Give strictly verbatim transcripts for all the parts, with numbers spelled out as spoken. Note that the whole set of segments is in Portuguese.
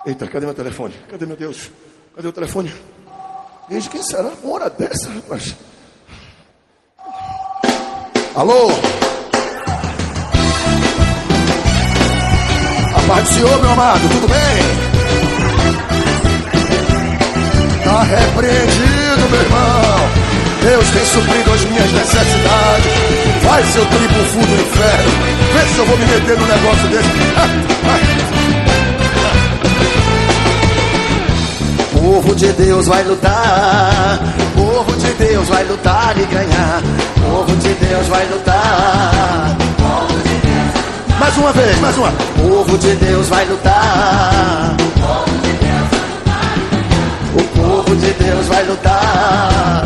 Eita, cadê meu telefone? Cadê, meu Deus? Cadê o telefone? Gente, quem será uma hora dessa, rapaz? Alô? A paz do Senhor, meu amado, tudo bem? Tá repreendido, meu irmão. Deus tem suprido as minhas necessidades. Vai, seu tribo fundo do inferno. Vê se eu vou me meter num negócio desse. Povo de Deus vai lutar. Povo de Deus vai lutar e ganhar. Povo de Deus vai lutar. Mais uma vez, mais uma. Povo de Deus vai lutar. O povo de Deus vai lutar.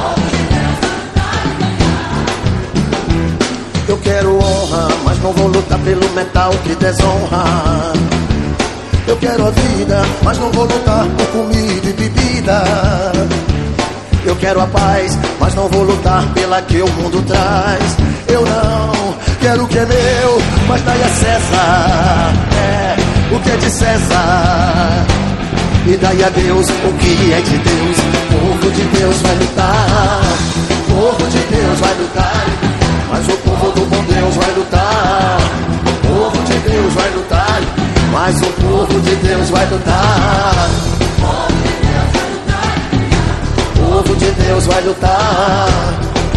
Eu quero honra, mas não vou lutar pelo metal que desonra. Eu quero a vida, mas não vou lutar por comida e bebida. Eu quero a paz, mas não vou lutar pela que o mundo traz. Eu não quero o que é meu, mas dai a César, é, o que é de César. E dai a Deus o que é de Deus. Povo de Deus vai lutar. Povo de Deus vai lutar. Mas o povo do bom Deus vai lutar. O povo de Deus vai lutar. Mas o povo de Deus vai lutar. O povo de Deus vai lutar.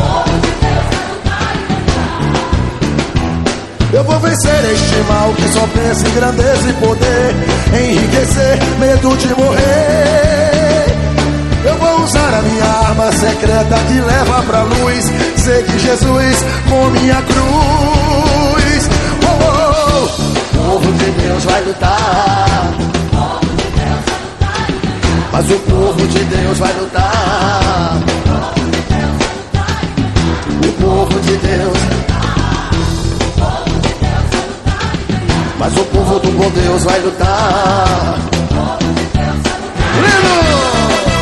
Eu vou vencer este mal que só pensa em grandeza e poder, enriquecer, medo de morrer. Eu vou usar a minha arma secreta que leva pra luz. Seguir Jesus com minha cruz. Oh, oh, oh. O povo de Deus vai lutar. Mas o povo de Deus vai lutar. O povo de Deus. Mas o povo do bom Deus vai lutar. Lindo!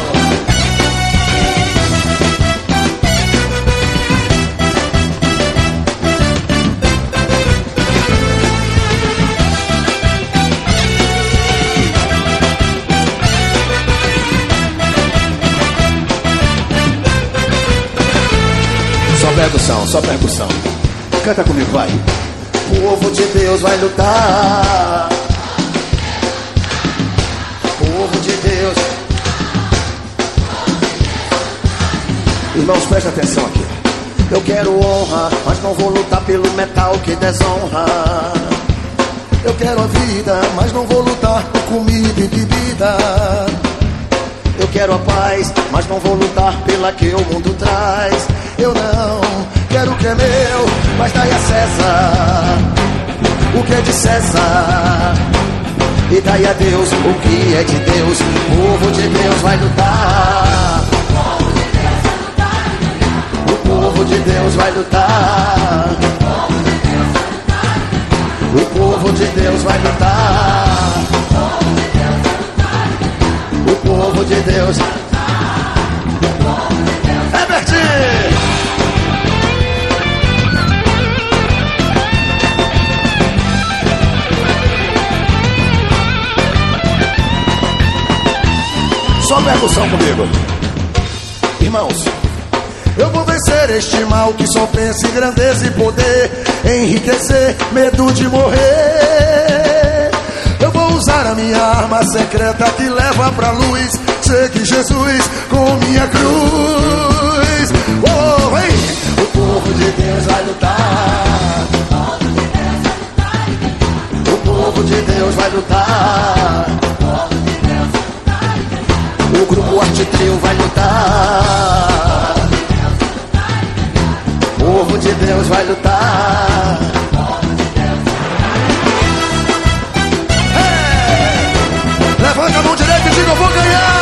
Só percussão, só percussão. Canta comigo, vai. O povo de Deus vai lutar. O povo de Deus. Irmãos, presta atenção aqui. Eu quero honra, mas não vou lutar pelo metal que desonra. Eu quero a vida, mas não vou lutar por comida e bebida. Eu quero a paz, mas não vou lutar pela que o mundo traz. Eu não quero o que é meu, mas dai a César o que é de César. E dai a Deus o que é de Deus. O povo de Deus vai lutar. O povo de Deus vai lutar. O povo de Deus vai lutar. O povo de Deus. É Bertinho! Só percussão comigo. Irmãos, eu vou vencer este mal que só pensa em grandeza e poder, enriquecer, medo de morrer. Eu vou usar a minha arma secreta que leva pra luz. Seguir Jesus com minha cruz. Oh, vem! O povo de Deus vai lutar. O povo de Deus vai lutar. O grupo Arte Trio vai lutar. O povo de Deus vai lutar. Hey! Levanta a mão direita e diga: eu vou ganhar.